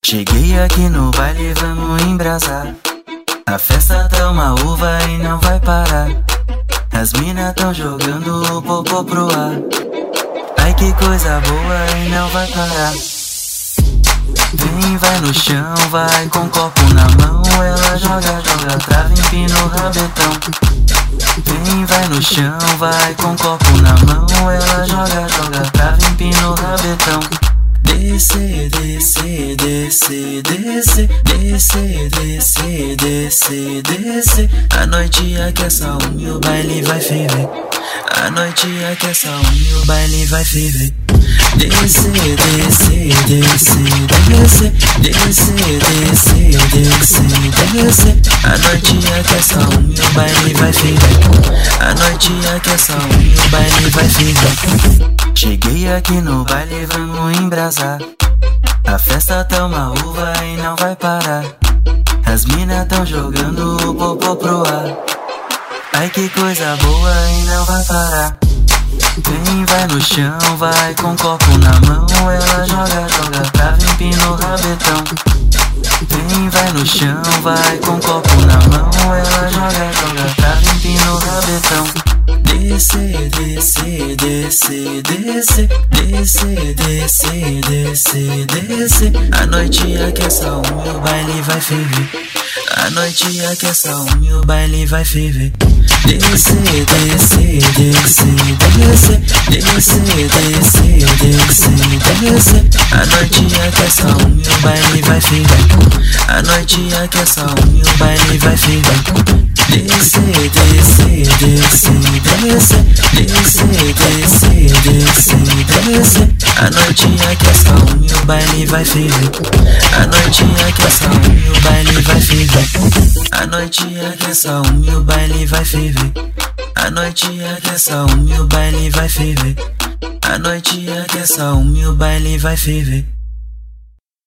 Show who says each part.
Speaker 1: Cheguei aqui no baile, vamos embrasar. A festa tá uma uva e não vai parar. As mina tão jogando o popô pro ar. Ai que coisa boa e não vai parar. Vem, vai no chão, vai com copo na mão. Ela joga, joga, trava, empina o rabetão. Vem, vai no chão, vai com copo na mão. Ela joga, joga, trava, empina o rabetão. Desce, desce, desce, desce, desce, desce, desce, desce. A noite aqui é só um e o baile vai ferver. A noite aqui é só um e o baile vai ferver. Desce, desce, desce, desce, desce, desce, desce, desce. A noite aqui é só um e o baile vai ferver. A noite aqui é só um e o baile vai ferver. Cheguei aqui no baile, vamos embrasar. A festa tá uma uva e não vai parar. As mina tão jogando o popô pro ar. Ai que coisa boa e não vai parar. Vem, vai no chão, vai com copo na mão. Ela joga, joga, trava, empina o rabetão. Vem, vai no chão, vai com copo na mão. Ela joga, joga, trava, empina o rabetão. Desce, desce, desce, desce, desce, desce, desce, desce. A noite aqui é só um e o baile vai ferver. A noite aqui é só um e o baile vai ferver. Desce, desce, desce, desce, desce, desce, desce, desce. A noite aqui é só um e o baile vai ferver. A noite aqui é só um e o baile vai ferver. Desce, desce, desce, desce, desce, desce, desce, desce. A noite aqui é só um e o baile vai ferver. A noite aqui é só um e o baile vai ferver. A noite aqui é só um e o baile vai ferver. A noite aqui é só um e o baile vai ferver. A noite aqui é só um e o baile vai ferver.